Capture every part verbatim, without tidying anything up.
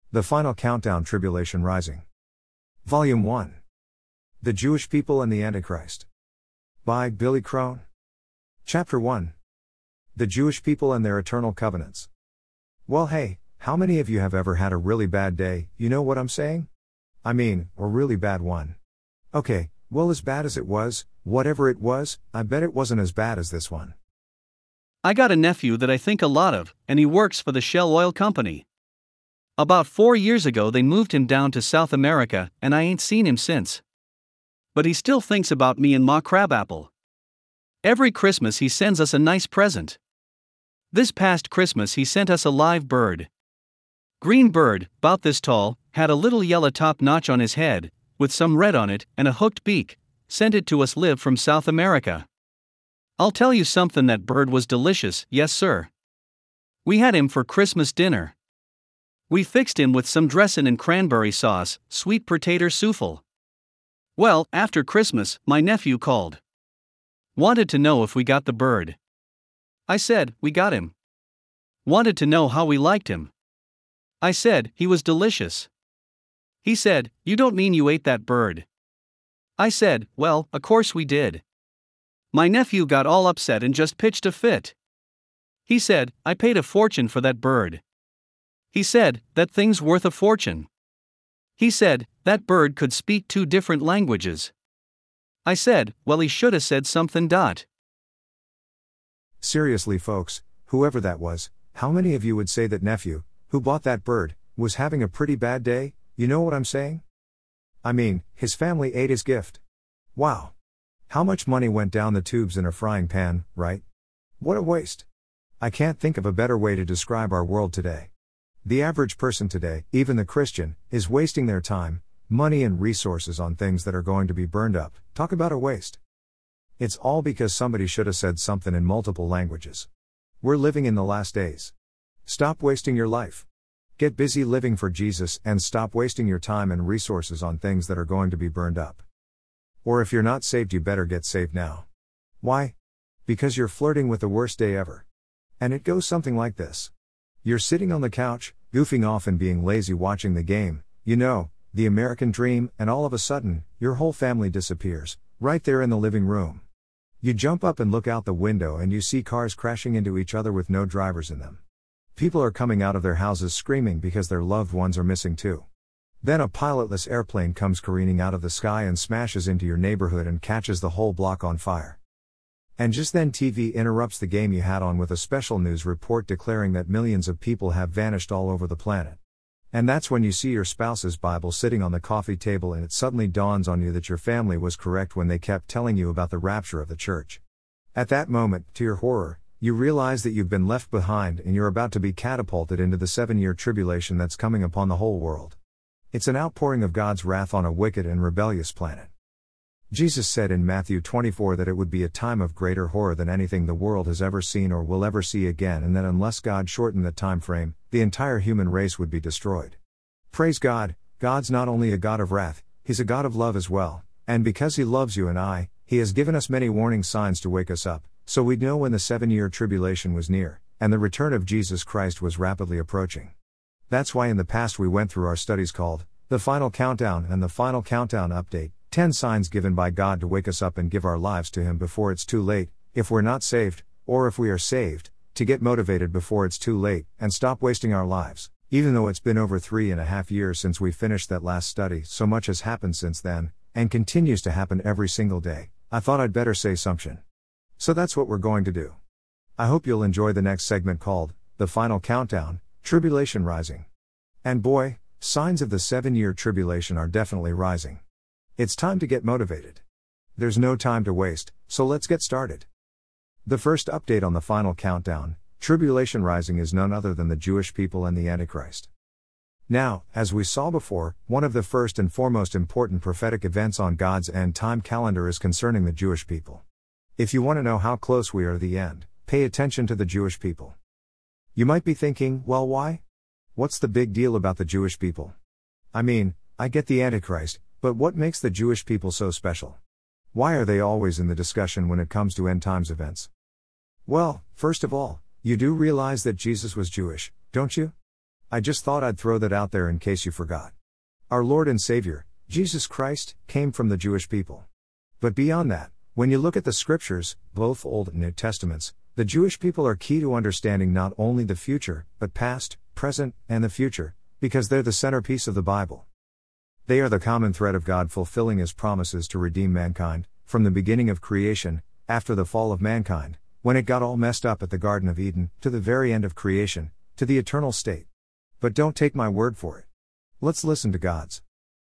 The Final Countdown, Tribulation Rising. Volume one. The Jewish People and the Antichrist. By Billy Crone. Chapter one. The Jewish People and Their Eternal Covenants. Well, hey, how many of you have ever had a really bad day, you know what I'm saying? I mean, a really bad one. Okay, well, as bad as it was, whatever it was, I bet it wasn't as bad as this one. I got a nephew that I think a lot of, and he works for the Shell Oil Company. About four years ago they moved him down to South America, and I ain't seen him since. But he still thinks about me and Ma Crabapple. Every Christmas he sends us a nice present. This past Christmas he sent us a live bird. Green bird, about this tall, had a little yellow top notch on his head, with some red on it and a hooked beak, sent it to us live from South America. I'll tell you something, that bird was delicious, yes sir. We had him for Christmas dinner. We fixed him with some dressin' and cranberry sauce, sweet potato souffle. Well, after Christmas, my nephew called. Wanted to know if we got the bird. I said, we got him. Wanted to know how we liked him. I said, he was delicious. He said, you don't mean you ate that bird? I said, well, of course we did. My nephew got all upset and just pitched a fit. He said, I paid a fortune for that bird. He said, that thing's worth a fortune. He said, that bird could speak two different languages. I said, well, he should have said something. Dot. Seriously, folks, whoever that was, how many of you would say that nephew, who bought that bird, was having a pretty bad day, you know what I'm saying? I mean, his family ate his gift. Wow. How much money went down the tubes in a frying pan, right? What a waste. I can't think of a better way to describe our world today. The average person today, even the Christian, is wasting their time, money and resources on things that are going to be burned up. Talk about a waste. It's all because somebody should have said something in multiple languages. We're living in the last days. Stop wasting your life. Get busy living for Jesus and stop wasting your time and resources on things that are going to be burned up. Or if you're not saved, you better get saved now. Why? Because you're flirting with the worst day ever. And it goes something like this. You're sitting on the couch, goofing off and being lazy watching the game, you know, the American dream, and all of a sudden, your whole family disappears, right there in the living room. You jump up and look out the window and you see cars crashing into each other with no drivers in them. People are coming out of their houses screaming because their loved ones are missing too. Then a pilotless airplane comes careening out of the sky and smashes into your neighborhood and catches the whole block on fire. And just then T V interrupts the game you had on with a special news report declaring that millions of people have vanished all over the planet. And that's when you see your spouse's Bible sitting on the coffee table and it suddenly dawns on you that your family was correct when they kept telling you about the rapture of the church. At that moment, to your horror, you realize that you've been left behind and you're about to be catapulted into the seven-year tribulation that's coming upon the whole world. It's an outpouring of God's wrath on a wicked and rebellious planet. Jesus said in Matthew twenty-four that it would be a time of greater horror than anything the world has ever seen or will ever see again, and that unless God shortened the time frame, the entire human race would be destroyed. Praise God, God's not only a God of wrath, He's a God of love as well, and because He loves you and I, He has given us many warning signs to wake us up, so we'd know when the seven-year tribulation was near, and the return of Jesus Christ was rapidly approaching. That's why in the past we went through our studies called The Final Countdown and The Final Countdown Update, ten signs given by God to wake us up and give our lives to Him before it's too late, if we're not saved, or if we are saved, to get motivated before it's too late, and stop wasting our lives. Even though it's been over three and a half years since we finished that last study, so much has happened since then, and continues to happen every single day, I thought I'd better say something. So that's what we're going to do. I hope you'll enjoy the next segment called, The Final Countdown, Tribulation Rising. And boy, signs of the seven-year tribulation are definitely rising. It's time to get motivated. There's no time to waste, so let's get started. The first update on the Final Countdown, Tribulation Rising, is none other than the Jewish people and the Antichrist. Now, as we saw before, one of the first and foremost important prophetic events on God's end time calendar is concerning the Jewish people. If you want to know how close we are to the end, pay attention to the Jewish people. You might be thinking, well, why? What's the big deal about the Jewish people? I mean, I get the Antichrist, but what makes the Jewish people so special? Why are they always in the discussion when it comes to end times events? Well, first of all, you do realize that Jesus was Jewish, don't you? I just thought I'd throw that out there in case you forgot. Our Lord and Savior, Jesus Christ, came from the Jewish people. But beyond that, when you look at the scriptures, both Old and New Testaments, the Jewish people are key to understanding not only the future, but past, present, and the future, because they're the centerpiece of the Bible. They are the common thread of God fulfilling His promises to redeem mankind, from the beginning of creation, after the fall of mankind, when it got all messed up at the Garden of Eden, to the very end of creation, to the eternal state. But don't take my word for it. Let's listen to God's.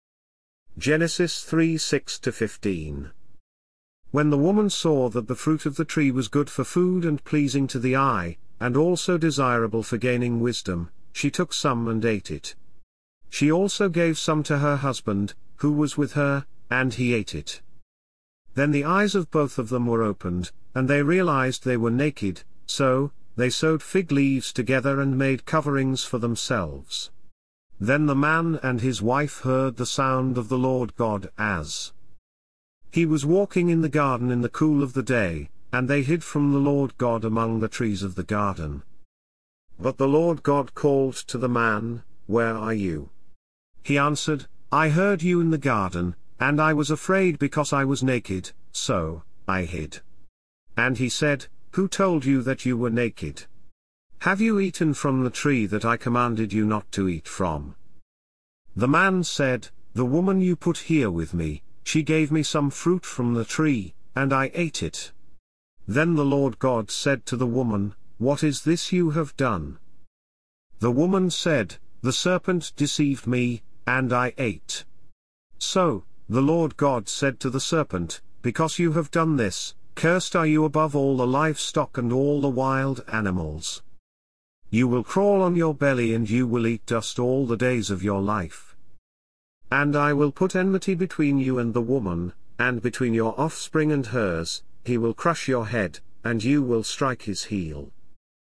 Genesis three six to fifteen. When the woman saw that the fruit of the tree was good for food and pleasing to the eye, and also desirable for gaining wisdom, she took some and ate it. She also gave some to her husband, who was with her, and he ate it. Then the eyes of both of them were opened, and they realized they were naked, so they sewed fig leaves together and made coverings for themselves. Then the man and his wife heard the sound of the Lord God as He was walking in the garden in the cool of the day, and they hid from the Lord God among the trees of the garden. But the Lord God called to the man, "Where are you?" He answered, "I heard you in the garden, and I was afraid because I was naked, so I hid." And he said, "Who told you that you were naked? Have you eaten from the tree that I commanded you not to eat from?" The man said, "The woman you put here with me, she gave me some fruit from the tree, and I ate it." Then the Lord God said to the woman, "What is this you have done?" The woman said, "The serpent deceived me, and I ate." So the Lord God said to the serpent, "Because you have done this, cursed are you above all the livestock and all the wild animals. You will crawl on your belly and you will eat dust all the days of your life. And I will put enmity between you and the woman, and between your offspring and hers, he will crush your head, and you will strike his heel."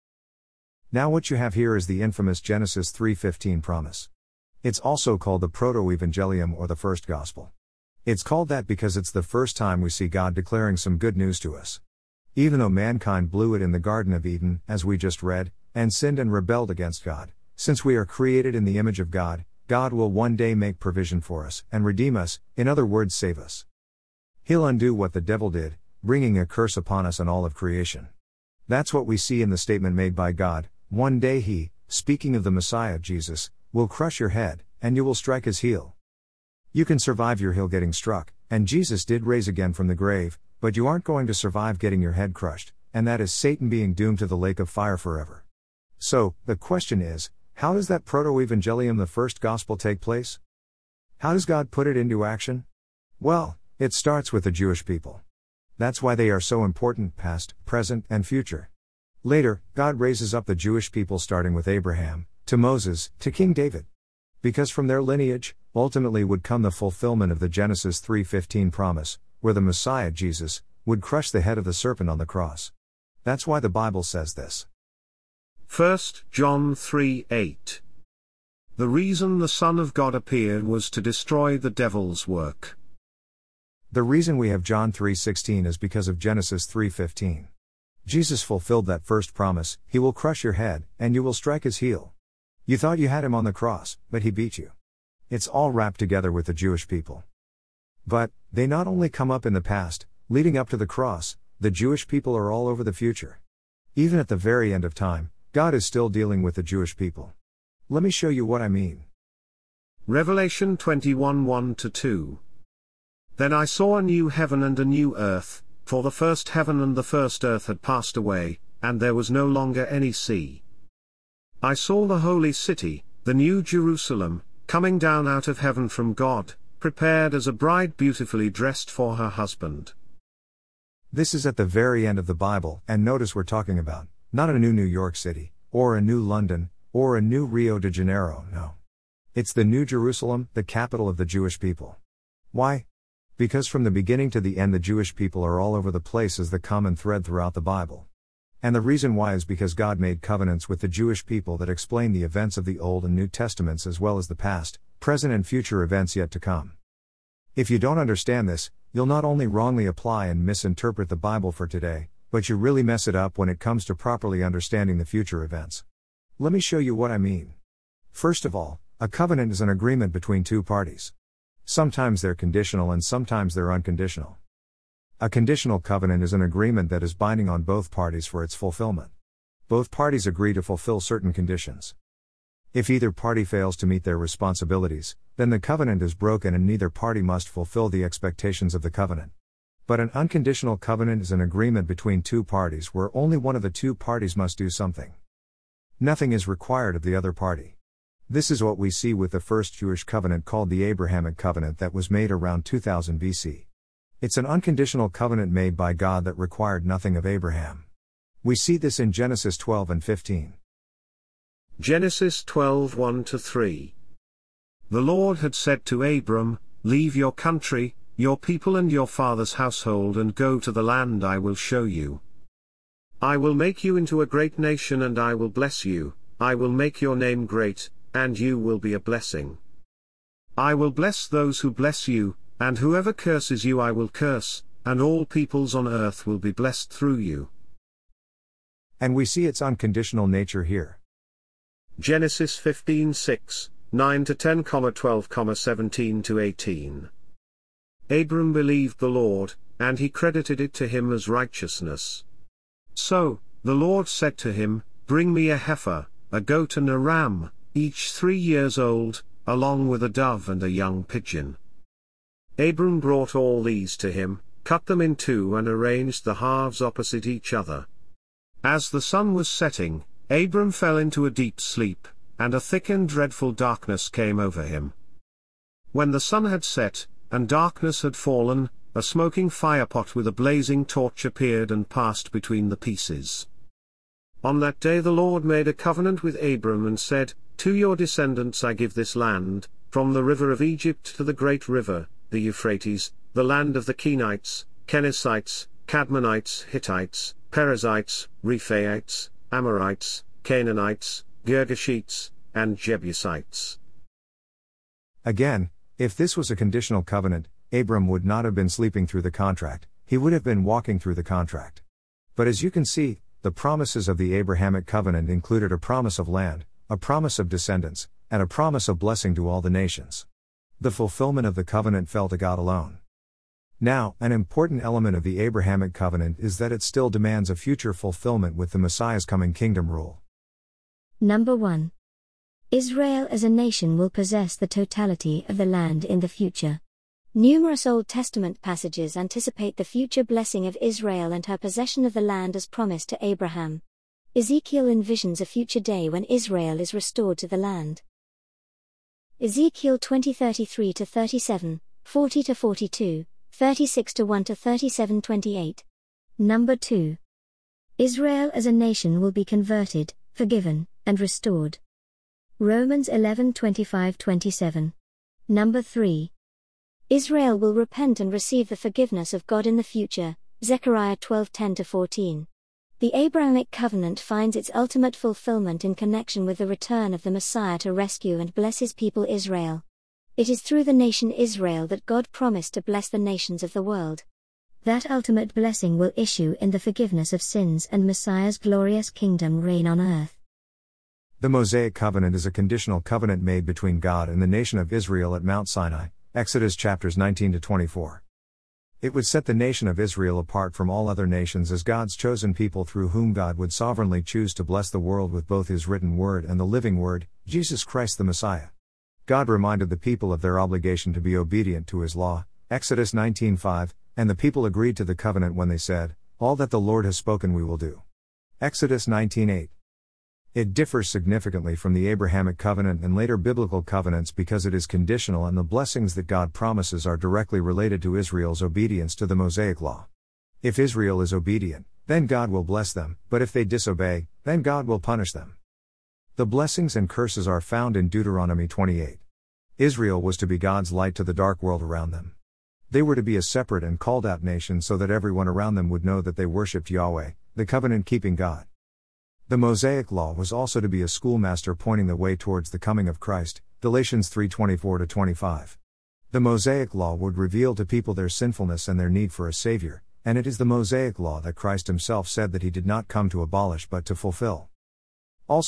Now what you have here is the infamous Genesis three fifteen promise. It's also called the Proto-Evangelium or the First Gospel. It's called that because it's the first time we see God declaring some good news to us. Even though mankind blew it in the Garden of Eden, as we just read, and sinned and rebelled against God, since we are created in the image of God, God will one day make provision for us and redeem us, in other words save us. He'll undo what the devil did, bringing a curse upon us and all of creation. That's what we see in the statement made by God, one day He, speaking of the Messiah Jesus, will crush your head, and you will strike his heel. You can survive your heel getting struck, and Jesus did raise again from the grave, but you aren't going to survive getting your head crushed, and that is Satan being doomed to the lake of fire forever. So, the question is, how does that Proto-Evangelium, the first gospel, take place? How does God put it into action? Well, it starts with the Jewish people. That's why they are so important, past, present, and future. Later, God raises up the Jewish people starting with Abraham, to Moses, to King David. Because from their lineage, ultimately would come the fulfillment of the Genesis three fifteen promise, where the Messiah Jesus would crush the head of the serpent on the cross. That's why the Bible says this. First John three eight. The reason the Son of God appeared was to destroy the devil's work. The reason we have John three sixteen is because of Genesis three fifteen. Jesus fulfilled that first promise, He will crush your head, and you will strike his heel. You thought you had him on the cross, but he beat you. It's all wrapped together with the Jewish people. But, they not only come up in the past, leading up to the cross, the Jewish people are all over the future. Even at the very end of time, God is still dealing with the Jewish people. Let me show you what I mean. Revelation twenty-one one to two. Then I saw a new heaven and a new earth, for the first heaven and the first earth had passed away, and there was no longer any sea. I saw the holy city, the new Jerusalem, coming down out of heaven from God, prepared as a bride beautifully dressed for her husband. This is at the very end of the Bible, and notice we're talking about, not a new New York City, or a new London, or a new Rio de Janeiro, no. It's the new Jerusalem, the capital of the Jewish people. Why? Because from the beginning to the end the Jewish people are all over the place as the common thread throughout the Bible. And the reason why is because God made covenants with the Jewish people that explain the events of the Old and New Testaments as well as the past, present and future events yet to come. If you don't understand this, you'll not only wrongly apply and misinterpret the Bible for today, but you really mess it up when it comes to properly understanding the future events. Let me show you what I mean. First of all, a covenant is an agreement between two parties. Sometimes they're conditional and sometimes they're unconditional. A conditional covenant is an agreement that is binding on both parties for its fulfillment. Both parties agree to fulfill certain conditions. If either party fails to meet their responsibilities, then the covenant is broken and neither party must fulfill the expectations of the covenant. But an unconditional covenant is an agreement between two parties where only one of the two parties must do something. Nothing is required of the other party. This is what we see with the first Jewish covenant called the Abrahamic covenant that was made around two thousand B C. It's an unconditional covenant made by God that required nothing of Abraham. We see this in Genesis twelve and fifteen. Genesis twelve one to three. The Lord had said to Abram, "Leave your country, your people and your father's household and go to the land I will show you. I will make you into a great nation and I will bless you, I will make your name great, and you will be a blessing. I will bless those who bless you, and whoever curses you I will curse, and all peoples on earth will be blessed through you." And we see its unconditional nature here. Genesis fifteen six, nine to ten, twelve, seventeen to eighteen. Abram believed the Lord, and he credited it to him as righteousness. So, the Lord said to him, "Bring me a heifer, a goat and a ram, each three years old, along with a dove and a young pigeon." Abram brought all these to him, cut them in two and arranged the halves opposite each other. As the sun was setting, Abram fell into a deep sleep, and a thick and dreadful darkness came over him. When the sun had set, and darkness had fallen, a smoking firepot with a blazing torch appeared and passed between the pieces. On that day the Lord made a covenant with Abram and said, "To your descendants I give this land, from the river of Egypt to the great river, the Euphrates, the land of the Kenites, Kenizzites, Cadmonites, Hittites, Perizzites, Rephaites, Amorites, Canaanites, Girgashites, and Jebusites." Again, if this was a conditional covenant, Abram would not have been sleeping through the contract, he would have been walking through the contract. But as you can see, the promises of the Abrahamic covenant included a promise of land, a promise of descendants, and a promise of blessing to all the nations. The fulfillment of the covenant fell to God alone. Now, an important element of the Abrahamic covenant is that it still demands a future fulfillment with the Messiah's coming kingdom rule. Number one. Israel as a nation will possess the totality of the land in the future. Numerous Old Testament passages anticipate the future blessing of Israel and her possession of the land as promised to Abraham. Ezekiel envisions a future day when Israel is restored to the land. Ezekiel twenty thirty-three to thirty-seven, forty to forty-two, thirty-six to one to thirty-seven twenty-eight. Number two. Israel as a nation will be converted, forgiven, and restored. Romans eleven twenty-five to twenty-seven. Number three. Israel will repent and receive the forgiveness of God in the future, Zechariah twelve ten to fourteen. The Abrahamic covenant finds its ultimate fulfillment in connection with the return of the Messiah to rescue and bless his people Israel. It is through the nation Israel that God promised to bless the nations of the world. That ultimate blessing will issue in the forgiveness of sins and Messiah's glorious kingdom reign on earth. The Mosaic covenant is a conditional covenant made between God and the nation of Israel at Mount Sinai, Exodus chapters nineteen to twenty-four. It would set the nation of Israel apart from all other nations as God's chosen people through whom God would sovereignly choose to bless the world with both His written word and the living word, Jesus Christ the Messiah. God reminded the people of their obligation to be obedient to His law, Exodus nineteen five, and the people agreed to the covenant when they said, "All that the Lord has spoken we will do." Exodus nineteen eight. It differs significantly from the Abrahamic covenant and later biblical covenants because it is conditional and the blessings that God promises are directly related to Israel's obedience to the Mosaic law. If Israel is obedient, then God will bless them, but if they disobey, then God will punish them. The blessings and curses are found in Deuteronomy twenty-eight. Israel was to be God's light to the dark world around them. They were to be a separate and called out nation so that everyone around them would know that they worshipped Yahweh, the covenant-keeping God. The Mosaic law was also to be a schoolmaster pointing the way towards the coming of Christ, Galatians three twenty-four to twenty-five. The Mosaic law would reveal to people their sinfulness and their need for a Savior, and it is the Mosaic law that Christ himself said that he did not come to abolish but to fulfill. Also,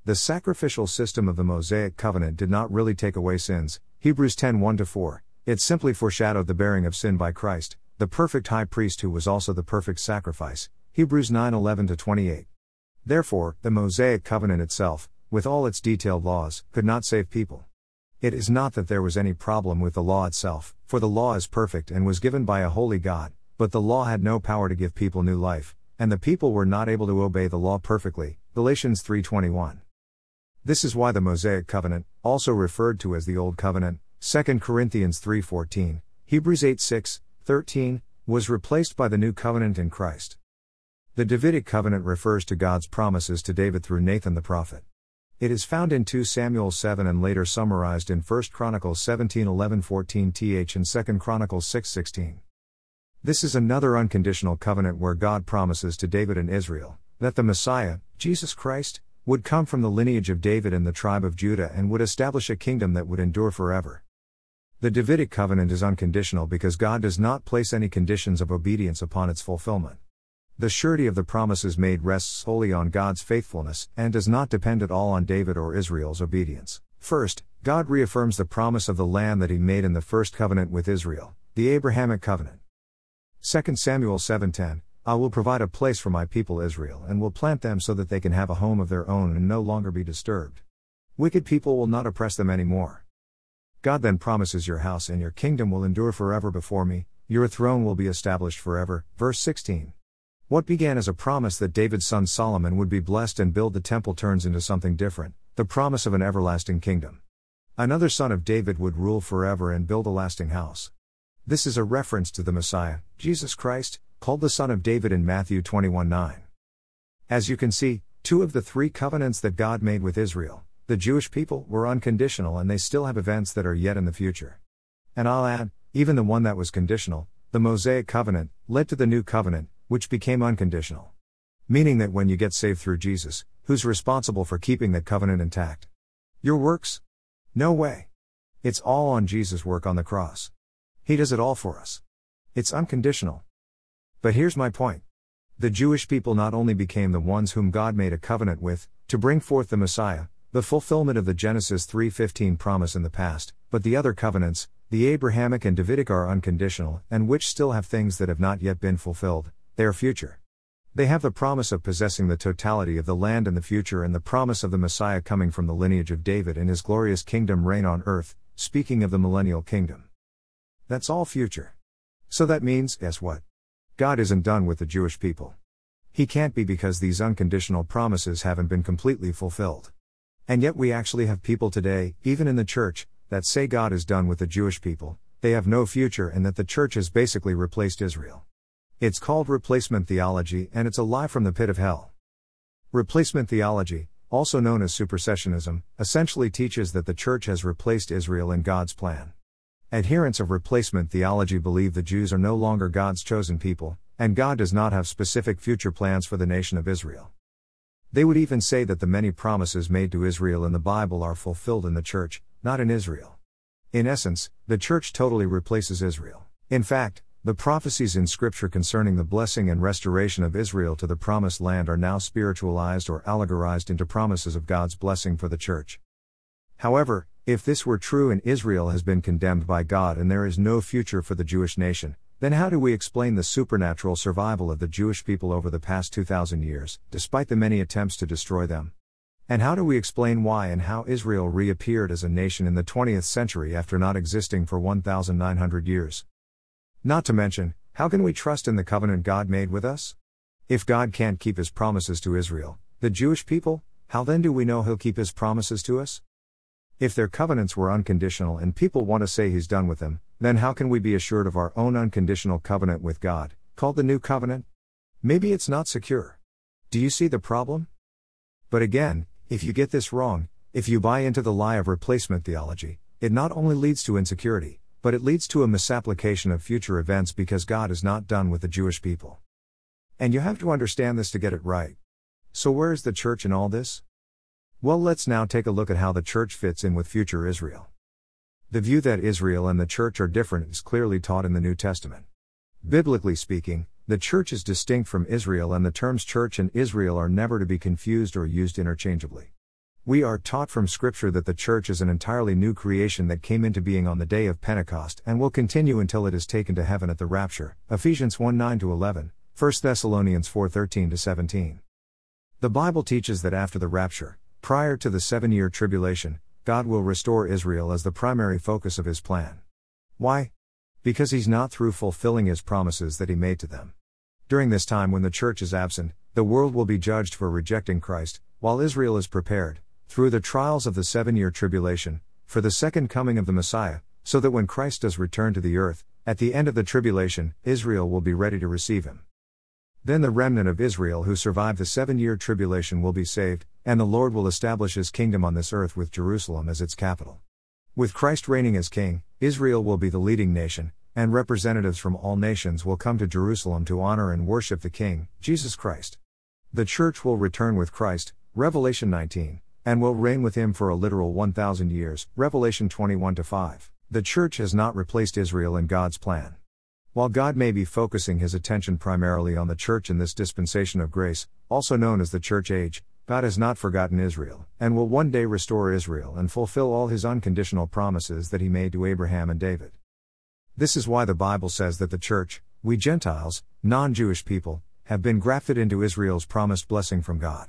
The sacrificial system of the Mosaic covenant did not really take away sins, Hebrews ten one to four, it simply foreshadowed the bearing of sin by Christ, the perfect high priest who was also the perfect sacrifice, Hebrews nine eleven to twenty-eight. Therefore, the Mosaic covenant itself, with all its detailed laws, could not save people. It is not that there was any problem with the law itself, for the law is perfect and was given by a holy God, but the law had no power to give people new life, and the people were not able to obey the law perfectly, Galatians three twenty-one. This is why the Mosaic covenant, also referred to as the Old Covenant, Second Corinthians three fourteen, Hebrews eight six, thirteen, was replaced by the New Covenant in Christ. The Davidic covenant refers to God's promises to David through Nathan the prophet. It is found in two Samuel seven and later summarized in First Chronicles seventeen eleven fourteen th and Second Chronicles six sixteen. This is another unconditional covenant where God promises to David and Israel that the Messiah, Jesus Christ, would come from the lineage of David and the tribe of Judah and would establish a kingdom that would endure forever. The Davidic covenant is unconditional because God does not place any conditions of obedience upon its fulfillment. The surety of the promises made rests solely on God's faithfulness and does not depend at all on David or Israel's obedience. First, God reaffirms the promise of the land that he made in the first covenant with Israel, the Abrahamic covenant. Second Samuel seven ten, I will provide a place for my people Israel and will plant them so that they can have a home of their own and no longer be disturbed. Wicked people will not oppress them anymore. God then promises your house and your kingdom will endure forever before me, your throne will be established forever, verse sixteen. What began as a promise that David's son Solomon would be blessed and build the temple turns into something different, the promise of an everlasting kingdom. Another son of David would rule forever and build a lasting house. This is a reference to the Messiah, Jesus Christ, called the Son of David in Matthew twenty-one nine. As you can see, two of the three covenants that God made with Israel, the Jewish people, were unconditional and they still have events that are yet in the future. And I'll add, even the one that was conditional, the Mosaic covenant, led to the new covenant, which became unconditional. Meaning that when you get saved through Jesus, who's responsible for keeping that covenant intact? Your works? No way. It's all on Jesus' work on the cross. He does it all for us. It's unconditional. But here's my point. The Jewish people not only became the ones whom God made a covenant with, to bring forth the Messiah, the fulfillment of the Genesis three fifteen promise in the past, but the other covenants, the Abrahamic and Davidic, are unconditional, and which still have things that have not yet been fulfilled. They are future. They have the promise of possessing the totality of the land in the future and the promise of the Messiah coming from the lineage of David and his glorious kingdom reign on earth, speaking of the millennial kingdom. That's all future. So that means, guess what? God isn't done with the Jewish people. He can't be, because these unconditional promises haven't been completely fulfilled. And yet we actually have people today, even in the church, that say God is done with the Jewish people, they have no future, and that the church has basically replaced Israel. It's called replacement theology, and it's a lie from the pit of hell. Replacement theology, also known as supersessionism, essentially teaches that the church has replaced Israel in God's plan. Adherents of replacement theology believe the Jews are no longer God's chosen people, and God does not have specific future plans for the nation of Israel. They would even say that the many promises made to Israel in the Bible are fulfilled in the church, not in Israel. In essence, the church totally replaces Israel. In fact, the prophecies in Scripture concerning the blessing and restoration of Israel to the promised land are now spiritualized or allegorized into promises of God's blessing for the church. However, if this were true and Israel has been condemned by God and there is no future for the Jewish nation, then how do we explain the supernatural survival of the Jewish people over the past two thousand years, despite the many attempts to destroy them? And how do we explain why and how Israel reappeared as a nation in the twentieth century after not existing for one thousand nine hundred years? Not to mention, how can we trust in the covenant God made with us? If God can't keep his promises to Israel, the Jewish people, how then do we know he'll keep his promises to us? If their covenants were unconditional and people want to say he's done with them, then how can we be assured of our own unconditional covenant with God, called the New Covenant? Maybe it's not secure. Do you see the problem? But again, if you get this wrong, if you buy into the lie of replacement theology, it not only leads to insecurity, but it leads to a misapplication of future events, because God is not done with the Jewish people. And you have to understand this to get it right. So where is the church in all this? Well, let's now take a look at how the church fits in with future Israel. The view that Israel and the church are different is clearly taught in the New Testament. Biblically speaking, the church is distinct from Israel, and the terms church and Israel are never to be confused or used interchangeably. We are taught from Scripture that the church is an entirely new creation that came into being on the day of Pentecost and will continue until it is taken to heaven at the rapture. Ephesians one nine to eleven, First Thessalonians four thirteen to seventeen. The Bible teaches that after the rapture, prior to the seven-year tribulation, God will restore Israel as the primary focus of His plan. Why? Because He's not through fulfilling His promises that He made to them. During this time when the church is absent, the world will be judged for rejecting Christ, while Israel is prepared, through the trials of the seven-year tribulation, for the second coming of the Messiah, so that when Christ does return to the earth, at the end of the tribulation, Israel will be ready to receive Him. Then the remnant of Israel who survive the seven-year tribulation will be saved, and the Lord will establish His kingdom on this earth with Jerusalem as its capital. With Christ reigning as King, Israel will be the leading nation, and representatives from all nations will come to Jerusalem to honor and worship the King, Jesus Christ. The church will return with Christ, Revelation nineteen, and will reign with Him for a literal one thousand years, Revelation twenty-one to five. The church has not replaced Israel in God's plan. While God may be focusing His attention primarily on the church in this dispensation of grace, also known as the church age, God has not forgotten Israel, and will one day restore Israel and fulfill all His unconditional promises that He made to Abraham and David. This is why the Bible says that the church, we Gentiles, non-Jewish people, have been grafted into Israel's promised blessing from God.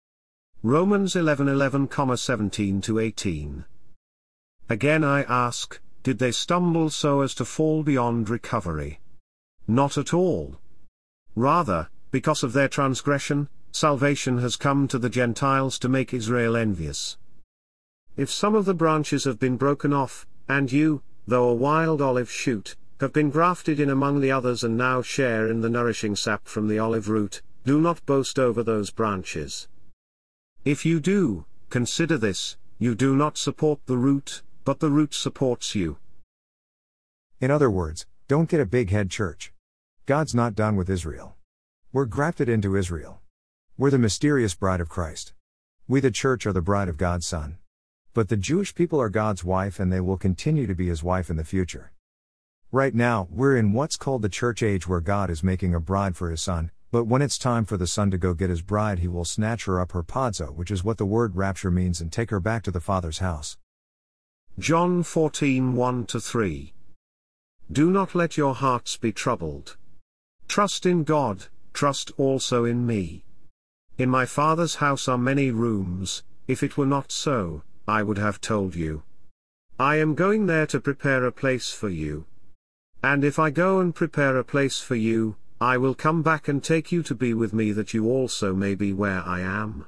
Romans eleven eleven, seventeen to eighteen. Again I ask, did they stumble so as to fall beyond recovery? Not at all. Rather, because of their transgression, salvation has come to the Gentiles to make Israel envious. If some of the branches have been broken off, and you, though a wild olive shoot, have been grafted in among the others and now share in the nourishing sap from the olive root, do not boast over those branches. If you do, consider this, you do not support the root, but the root supports you. In other words, don't get a big head, church. God's not done with Israel. We're grafted into Israel. We're the mysterious bride of Christ. We the church are the bride of God's Son. But the Jewish people are God's wife, and they will continue to be His wife in the future. Right now, we're in what's called the church age, where God is making a bride for His Son, but when it's time for the Son to go get His bride, He will snatch her up, harpazo, which is what the word rapture means, and take her back to the Father's house. John fourteen one to three. Do not let your hearts be troubled. Trust in God, trust also in me. In my Father's house are many rooms. If it were not so, I would have told you. I am going there to prepare a place for you. And if I go and prepare a place for you, I will come back and take you to be with me, that you also may be where I am.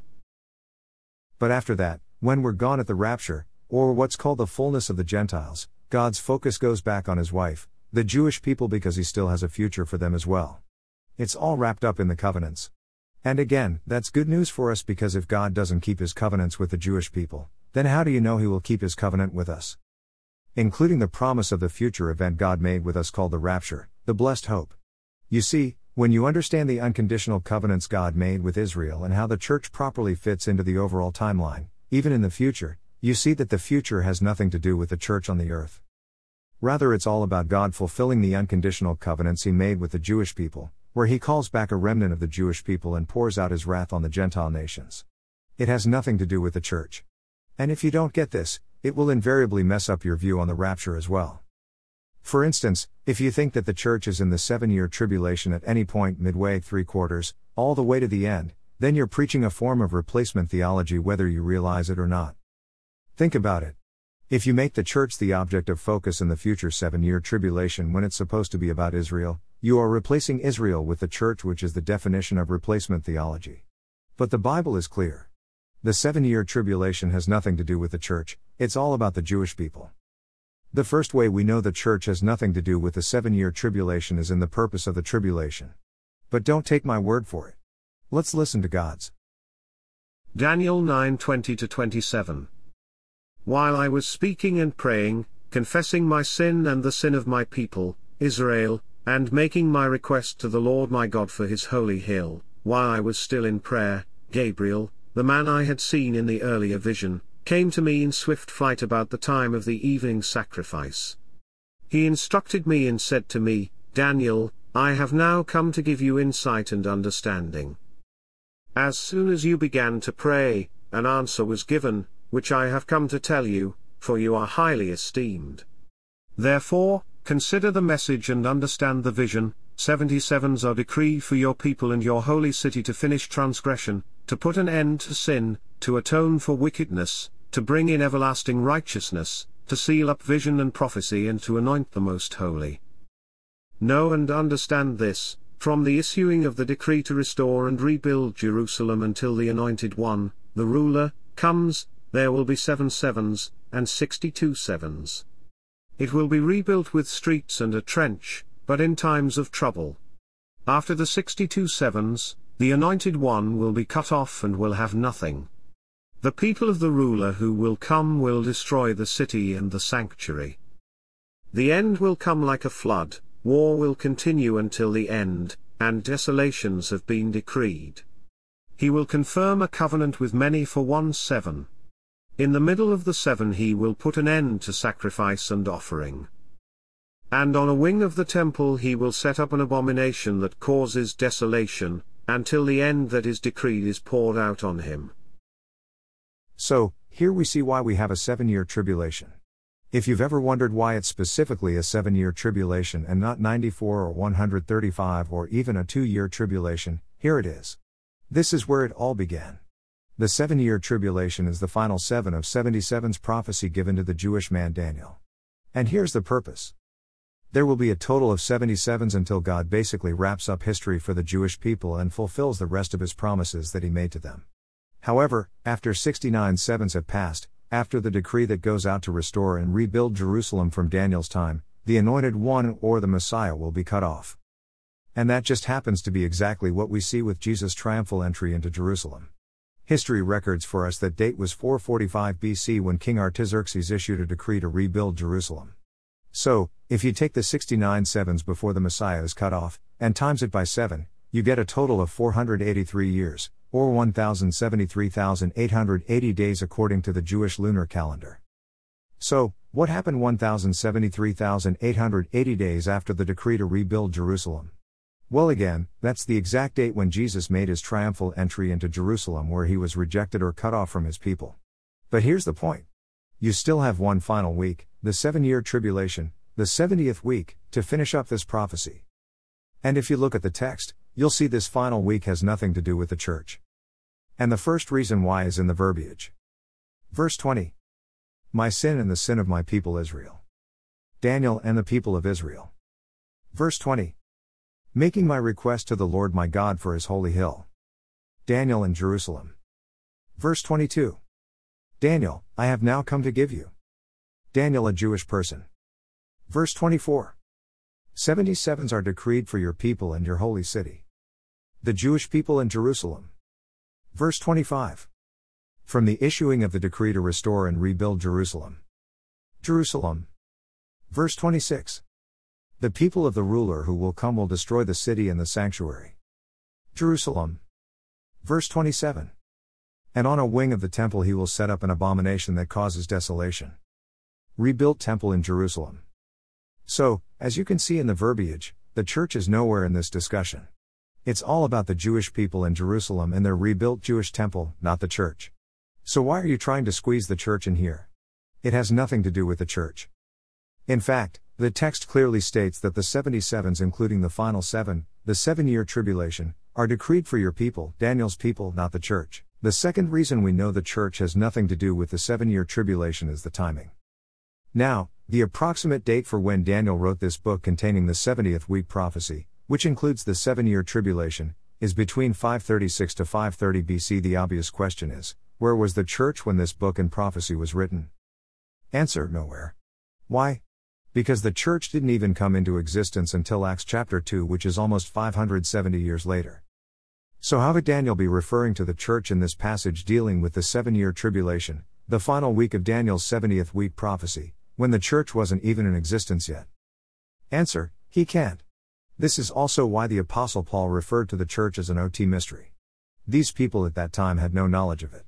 But after that, when we're gone at the rapture, or what's called the fullness of the Gentiles, God's focus goes back on His wife, the Jewish people, because He still has a future for them as well. It's all wrapped up in the covenants. And again, that's good news for us, because if God doesn't keep His covenants with the Jewish people, then how do you know He will keep His covenant with us? Including the promise of the future event God made with us called the rapture, the blessed hope. You see, when you understand the unconditional covenants God made with Israel and how the church properly fits into the overall timeline, even in the future, you see that the future has nothing to do with the church on the earth. Rather, it's all about God fulfilling the unconditional covenants He made with the Jewish people, where He calls back a remnant of the Jewish people and pours out His wrath on the Gentile nations. It has nothing to do with the church. And if you don't get this, it will invariably mess up your view on the rapture as well. For instance, if you think that the church is in the seven-year tribulation at any point midway, three quarters, all the way to the end, then you're preaching a form of replacement theology, whether you realize it or not. Think about it. If you make the church the object of focus in the future seven-year tribulation when it's supposed to be about Israel, you are replacing Israel with the church, which is the definition of replacement theology. But the Bible is clear. The seven-year tribulation has nothing to do with the church, it's all about the Jewish people. The first way we know the church has nothing to do with the seven-year tribulation is in the purpose of the tribulation. But don't take my word for it. Let's listen to God's. Daniel nine twenty to twenty-seven. While I was speaking and praying, confessing my sin and the sin of my people, Israel, and making my request to the Lord my God for His holy hill, while I was still in prayer, Gabriel, the man I had seen in the earlier vision, came to me in swift flight about the time of the evening sacrifice. He instructed me and said to me, Daniel, I have now come to give you insight and understanding. As soon as you began to pray, an answer was given, which I have come to tell you, for you are highly esteemed. Therefore, consider the message and understand the vision. seventy-sevens are decreed for your people and your holy city to finish transgression, to put an end to sin, to atone for wickedness, to bring in everlasting righteousness, to seal up vision and prophecy, and to anoint the most holy. Know and understand this, from the issuing of the decree to restore and rebuild Jerusalem until the Anointed One, the ruler, comes, there will be seven sevens, and sixty-two sevens. It will be rebuilt with streets and a trench, but in times of trouble. After the sixty-two sevens, the Anointed One will be cut off and will have nothing. The people of the ruler who will come will destroy the city and the sanctuary. The end will come like a flood, war will continue until the end, and desolations have been decreed. He will confirm a covenant with many for one seven. In the middle of the seven he will put an end to sacrifice and offering. And on a wing of the temple he will set up an abomination that causes desolation, until the end that is decreed is poured out on him. So, here we see why we have a seven-year tribulation. If you've ever wondered why it's specifically a seven-year tribulation and not ninety-four or one hundred thirty-five or even a two-year tribulation, here it is. This is where it all began. The seven-year tribulation is the final seven of seventy-seven's prophecy given to the Jewish man Daniel. And here's the purpose. There will be a total of seventy-sevens until God basically wraps up history for the Jewish people and fulfills the rest of his promises that he made to them. However, after sixty-nine sevens have passed, after the decree that goes out to restore and rebuild Jerusalem from Daniel's time, the Anointed One or the Messiah will be cut off. And that just happens to be exactly what we see with Jesus' triumphal entry into Jerusalem. History records for us that date was four forty-five B C when King Artaxerxes issued a decree to rebuild Jerusalem. So, if you take the sixty-nine sevens before the Messiah is cut off, and times it by seven, you get a total of four hundred eighty-three years, or one thousand seventy-three thousand eight hundred eighty days according to the Jewish lunar calendar. So, what happened one thousand seventy-three thousand eight hundred eighty days after the decree to rebuild Jerusalem? Well, again, that's the exact date when Jesus made his triumphal entry into Jerusalem, where he was rejected or cut off from his people. But here's the point. You still have one final week, the seven-year tribulation, the seventieth week, to finish up this prophecy. And if you look at the text, you'll see this final week has nothing to do with the church. And the first reason why is in the verbiage. Verse twenty. My sin and the sin of my people Israel. Daniel and the people of Israel. Verse twenty. Making my request to the Lord my God for his holy hill. Daniel and Jerusalem. Verse twenty-two. Daniel, I have now come to give you. Daniel, a Jewish person. Verse twenty-four. Seventy-sevens are decreed for your people and your holy city. The Jewish people in Jerusalem. Verse twenty-five. From the issuing of the decree to restore and rebuild Jerusalem. Jerusalem. Verse twenty-six. The people of the ruler who will come will destroy the city and the sanctuary. Jerusalem. Verse twenty-seven. And on a wing of the temple he will set up an abomination that causes desolation. Rebuilt temple in Jerusalem. So, as you can see in the verbiage, the church is nowhere in this discussion. It's all about the Jewish people in Jerusalem and their rebuilt Jewish temple, not the church. So why are you trying to squeeze the church in here? It has nothing to do with the church. In fact, the text clearly states that the seventy-sevens, including the final seven, the seven-year tribulation, are decreed for your people, Daniel's people, not the church. The second reason we know the church has nothing to do with the seven-year tribulation is the timing. Now, the approximate date for when Daniel wrote this book containing the seventieth week prophecy, which includes the seven-year tribulation, is between five thirty-six to five thirty B C. The obvious question is, where was the church when this book and prophecy was written? Answer: nowhere. Why? Because the church didn't even come into existence until Acts chapter two, which is almost five hundred seventy years later. So how could Daniel be referring to the church in this passage dealing with the seven-year tribulation, the final week of Daniel's seventieth week prophecy, when the church wasn't even in existence yet? Answer: he can't. This is also why the Apostle Paul referred to the church as an O T mystery. These people at that time had no knowledge of it.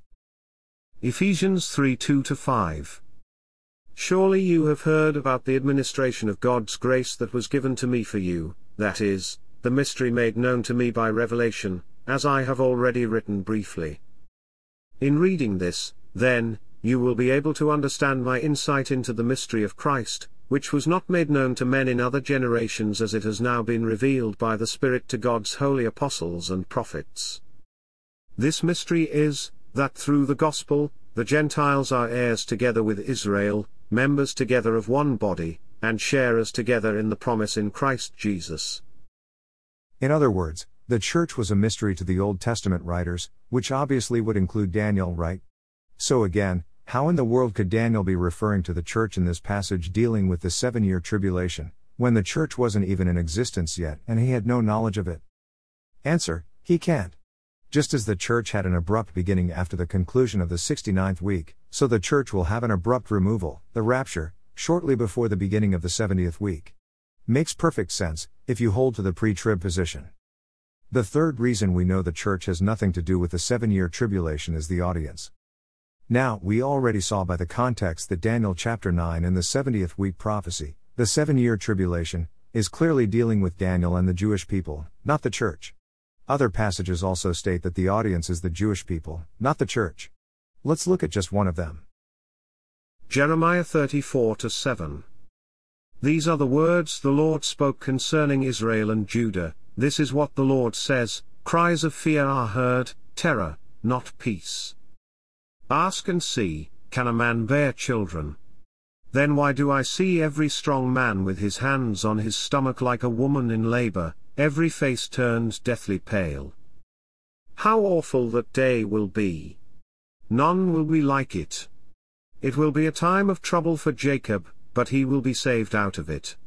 Ephesians three two to five. Surely you have heard about the administration of God's grace that was given to me for you, that is, the mystery made known to me by revelation, as I have already written briefly. In reading this, then, you will be able to understand my insight into the mystery of Christ, which was not made known to men in other generations as it has now been revealed by the Spirit to God's holy apostles and prophets. This mystery is, that through the gospel, the Gentiles are heirs together with Israel, members together of one body, and sharers together in the promise in Christ Jesus. In other words, the church was a mystery to the Old Testament writers, which obviously would include Daniel, right? So again, how in the world could Daniel be referring to the church in this passage dealing with the seven-year tribulation, when the church wasn't even in existence yet and he had no knowledge of it? Answer: he can't. Just as the church had an abrupt beginning after the conclusion of the sixty-ninth week, so the church will have an abrupt removal, the rapture, shortly before the beginning of the seventieth week. Makes perfect sense, if you hold to the pre-trib position. The third reason we know the church has nothing to do with the seven-year tribulation is the audience. Now, we already saw by the context that Daniel chapter nine and the seventieth week prophecy, the seven-year tribulation, is clearly dealing with Daniel and the Jewish people, not the church. Other passages also state that the audience is the Jewish people, not the church. Let's look at just one of them. Jeremiah thirty-four to seven. These are the words the Lord spoke concerning Israel and Judah. This is what the Lord says: cries of fear are heard, terror, not peace. Ask and see, can a man bear children? Then why do I see every strong man with his hands on his stomach like a woman in labor, every face turned deathly pale? How awful that day will be! None will be like it. It will be a time of trouble for Jacob, but he will be saved out of it.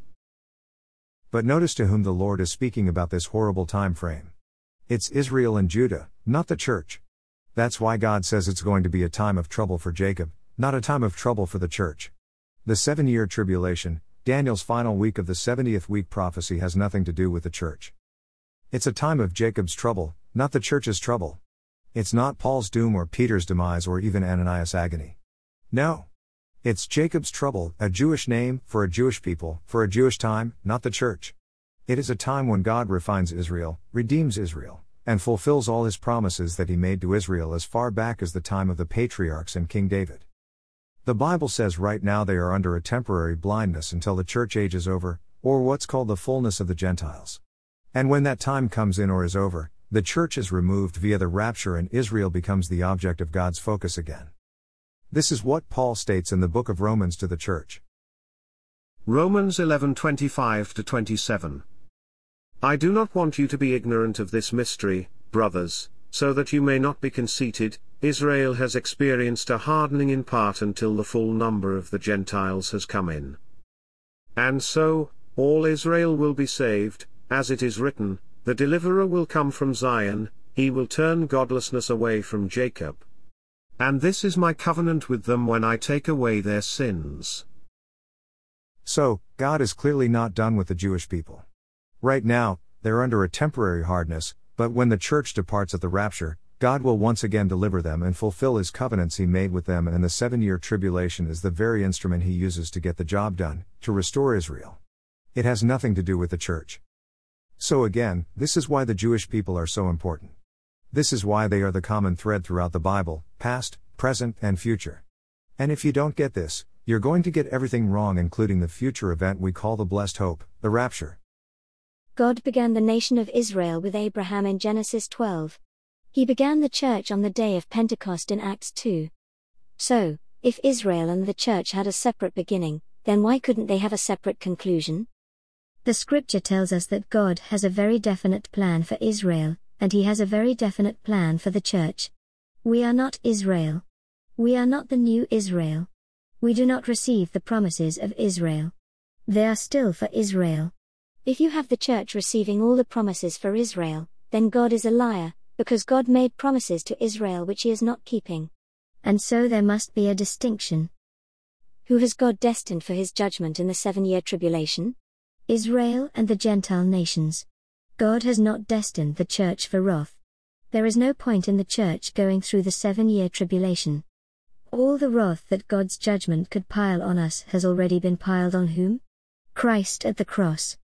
But notice to whom the Lord is speaking about this horrible time frame. It's Israel and Judah, not the church. That's why God says it's going to be a time of trouble for Jacob, not a time of trouble for the church. The seven-year tribulation, Daniel's final week of the seventieth week prophecy, has nothing to do with the church. It's a time of Jacob's trouble, not the church's trouble. It's not Paul's doom or Peter's demise or even Ananias' agony. No. It's Jacob's trouble, a Jewish name, for a Jewish people, for a Jewish time, not the church. It is a time when God refines Israel, redeems Israel, and fulfills all his promises that he made to Israel as far back as the time of the patriarchs and King David. The Bible says right now they are under a temporary blindness until the church age is over, or what's called the fullness of the Gentiles. And when that time comes in or is over, the church is removed via the rapture and Israel becomes the object of God's focus again. This is what Paul states in the book of Romans to the church. Romans eleven twenty-five to twenty-seven. I do not want you to be ignorant of this mystery, brothers, so that you may not be conceited. Israel has experienced a hardening in part until the full number of the Gentiles has come in. And so, all Israel will be saved, as it is written, the deliverer will come from Zion, he will turn godlessness away from Jacob. And this is my covenant with them when I take away their sins. So, God is clearly not done with the Jewish people. Right now, they're under a temporary hardness, but when the church departs at the rapture, God will once again deliver them and fulfill his covenants he made with them, and the seven-year tribulation is the very instrument he uses to get the job done, to restore Israel. It has nothing to do with the church. So again, this is why the Jewish people are so important. This is why they are the common thread throughout the Bible, past, present, and future. And if you don't get this, you're going to get everything wrong, including the future event we call the blessed hope, the rapture. God began the nation of Israel with Abraham in Genesis twelve. He began the church on the day of Pentecost in Acts two. So, if Israel and the church had a separate beginning, then why couldn't they have a separate conclusion? The scripture tells us that God has a very definite plan for Israel, and he has a very definite plan for the church. We are not Israel. We are not the new Israel. We do not receive the promises of Israel. They are still for Israel. If you have the church receiving all the promises for Israel, then God is a liar, because God made promises to Israel which he is not keeping. And so there must be a distinction. Who has God destined for his judgment in the seven-year tribulation? Israel and the Gentile nations. God has not destined the church for wrath. There is no point in the church going through the seven-year tribulation. All the wrath that God's judgment could pile on us has already been piled on whom? Christ at the cross.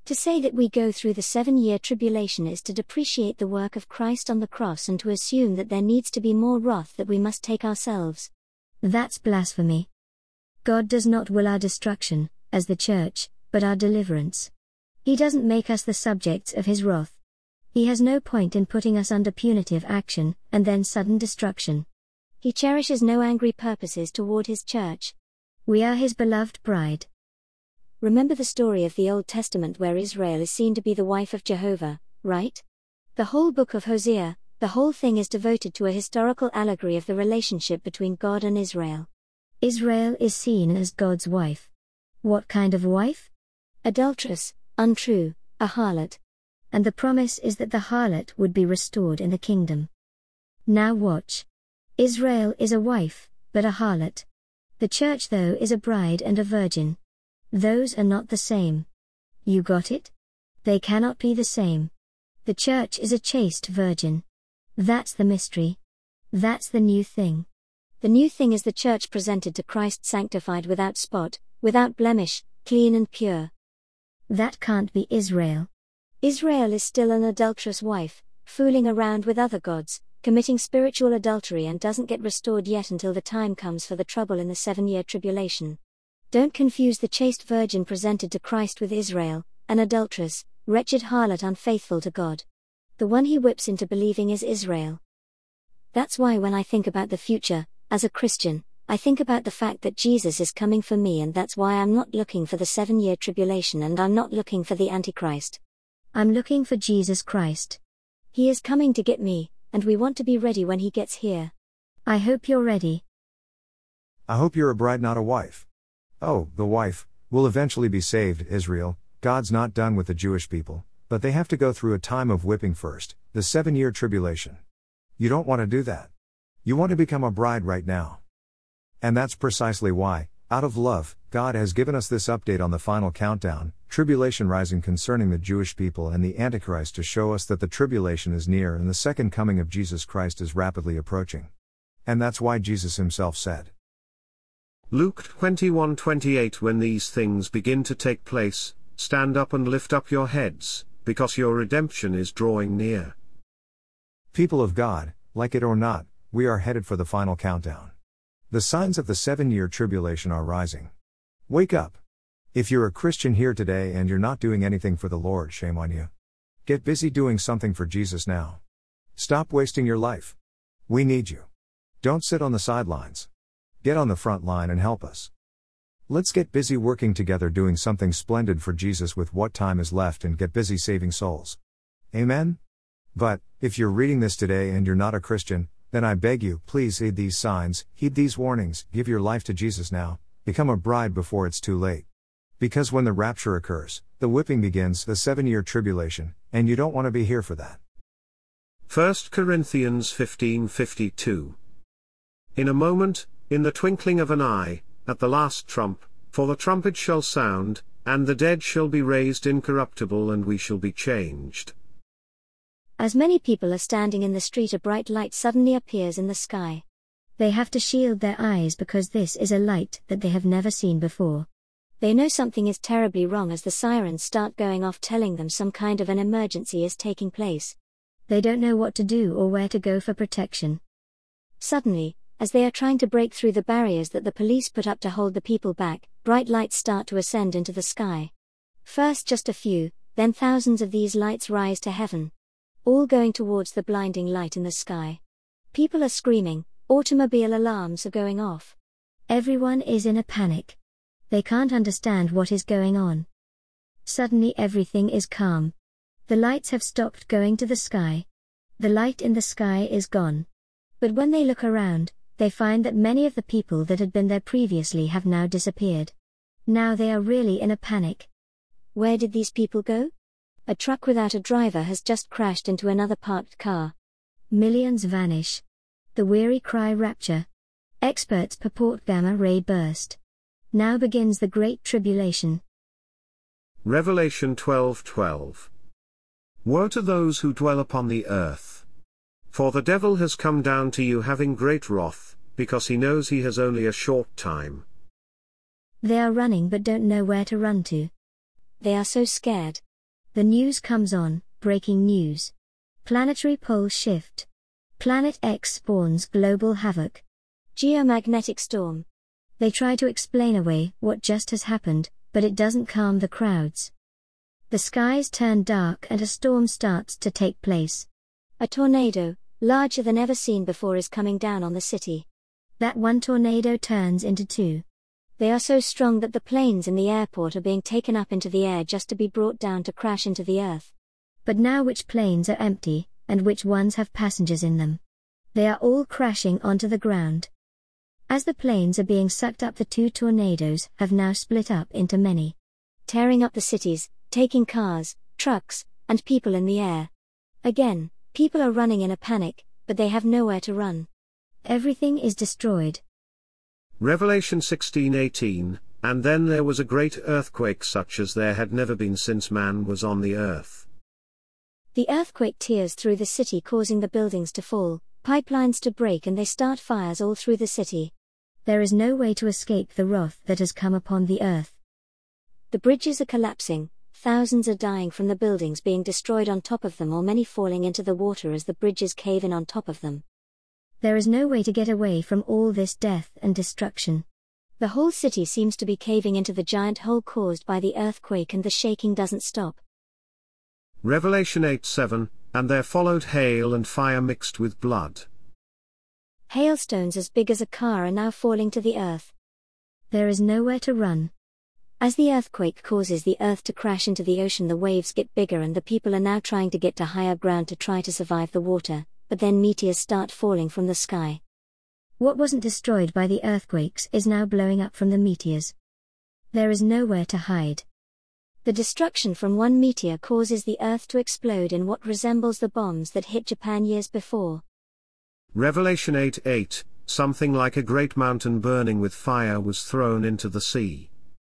To say that we go through the seven-year tribulation is to depreciate the work of Christ on the cross and to assume that there needs to be more wrath that we must take ourselves. That's blasphemy. God does not will our destruction, as the church, but our deliverance. He doesn't make us the subjects of his wrath. He has no point in putting us under punitive action, and then sudden destruction. He cherishes no angry purposes toward his church. We are his beloved bride. Remember the story of the Old Testament where Israel is seen to be the wife of Jehovah, right? The whole book of Hosea, the whole thing is devoted to a historical allegory of the relationship between God and Israel. Israel is seen as God's wife. What kind of wife? Adulterous, untrue, a harlot. And the promise is that the harlot would be restored in the kingdom. Now watch. Israel is a wife, but a harlot. The church though is a bride and a virgin. Those are not the same. You got it? They cannot be the same. The church is a chaste virgin. That's the mystery. That's the new thing. The new thing is the church presented to Christ sanctified without spot, without blemish, clean and pure. That can't be Israel. Israel is still an adulterous wife, fooling around with other gods, committing spiritual adultery and doesn't get restored yet until the time comes for the trouble in the seven-year tribulation. Don't confuse the chaste virgin presented to Christ with Israel, an adulterous, wretched harlot unfaithful to God. The one he whips into believing is Israel. That's why when I think about the future, as a Christian, I think about the fact that Jesus is coming for me, and that's why I'm not looking for the seven-year tribulation and I'm not looking for the Antichrist. I'm looking for Jesus Christ. He is coming to get me, and we want to be ready when he gets here. I hope you're ready. I hope you're a bride, not a wife. Oh, the wife will eventually be saved, Israel. God's not done with the Jewish people, but they have to go through a time of whipping first, the seven-year tribulation. You don't want to do that. You want to become a bride right now. And that's precisely why, out of love, God has given us this update on the final countdown, tribulation rising concerning the Jewish people and the Antichrist, to show us that the tribulation is near and the second coming of Jesus Christ is rapidly approaching. And that's why Jesus himself said, Luke twenty-one twenty-eight, when these things begin to take place, stand up and lift up your heads, because your redemption is drawing near. People of God, like it or not, we are headed for the final countdown. The signs of the seven-year tribulation are rising. Wake up. If you're a Christian here today and you're not doing anything for the Lord, shame on you. Get busy doing something for Jesus now. Stop wasting your life. We need you. Don't sit on the sidelines. Get on the front line and help us. Let's get busy working together doing something splendid for Jesus with what time is left and get busy saving souls. Amen? But, if you're reading this today and you're not a Christian, then I beg you, please heed these signs, heed these warnings, give your life to Jesus now, become a bride before it's too late. Because when the rapture occurs, the whipping begins, the seven-year tribulation, and you don't want to be here for that. First Corinthians fifteen fifty-two. In a moment, in the twinkling of an eye, at the last trump, for the trumpet shall sound, and the dead shall be raised incorruptible, and we shall be changed. As many people are standing in the street, a bright light suddenly appears in the sky. They have to shield their eyes because this is a light that they have never seen before. They know something is terribly wrong as the sirens start going off, telling them some kind of an emergency is taking place. They don't know what to do or where to go for protection. Suddenly, as they are trying to break through the barriers that the police put up to hold the people back, bright lights start to ascend into the sky. First just a few, then thousands of these lights rise to heaven, all going towards the blinding light in the sky. People are screaming, automobile alarms are going off. Everyone is in a panic. They can't understand what is going on. Suddenly everything is calm. The lights have stopped going to the sky. The light in the sky is gone. But when they look around, they find that many of the people that had been there previously have now disappeared. Now they are really in a panic. Where did these people go? A truck without a driver has just crashed into another parked car. Millions vanish. The weary cry rapture. Experts purport gamma ray burst. Now begins the great tribulation. Revelation twelve twelve. Woe to those who dwell upon the earth! For the devil has come down to you having great wrath, because he knows he has only a short time. They are running but don't know where to run to. They are so scared. The news comes on, breaking news. Planetary pole shift. Planet X spawns global havoc. Geomagnetic storm. They try to explain away what just has happened, but it doesn't calm the crowds. The skies turn dark and a storm starts to take place. A tornado, larger than ever seen before, is coming down on the city. That one tornado turns into two. They are so strong that the planes in the airport are being taken up into the air just to be brought down to crash into the earth. But now which planes are empty, and which ones have passengers in them? They are all crashing onto the ground. As the planes are being sucked up, the two tornadoes have now split up into many, tearing up the cities, taking cars, trucks, and people in the air. Again, people are running in a panic, but they have nowhere to run. Everything is destroyed. Revelation sixteen eighteen, and then there was a great earthquake such as there had never been since man was on the earth. The earthquake tears through the city, causing the buildings to fall, pipelines to break, and they start fires all through the city. There is no way to escape the wrath that has come upon the earth. The bridges are collapsing, thousands are dying from the buildings being destroyed on top of them, or many falling into the water as the bridges cave in on top of them. There is no way to get away from all this death and destruction. The whole city seems to be caving into the giant hole caused by the earthquake, and the shaking doesn't stop. Revelation eight seven, and there followed hail and fire mixed with blood. Hailstones as big as a car are now falling to the earth. There is nowhere to run. As the earthquake causes the earth to crash into the ocean, the waves get bigger and the people are now trying to get to higher ground to try to survive the water. But then meteors start falling from the sky. What wasn't destroyed by the earthquakes is now blowing up from the meteors. There is nowhere to hide. The destruction from one meteor causes the earth to explode in what resembles the bombs that hit Japan years before. Revelation eight eight, something like a great mountain burning with fire was thrown into the sea.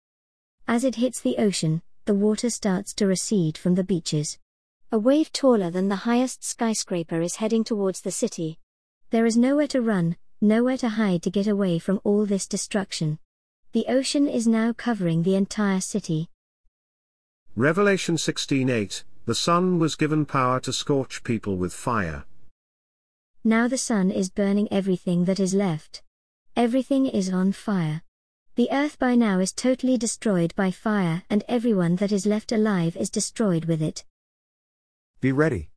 As it hits the ocean, the water starts to recede from the beaches. A wave taller than the highest skyscraper is heading towards the city. There is nowhere to run, nowhere to hide to get away from all this destruction. The ocean is now covering the entire city. Revelation sixteen eight, the sun was given power to scorch people with fire. Now the sun is burning everything that is left. Everything is on fire. The earth by now is totally destroyed by fire, and everyone that is left alive is destroyed with it. Be ready.